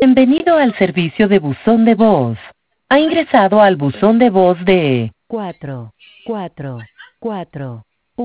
Bienvenido al servicio de buzón de voz. Ha ingresado al buzón de voz de 444.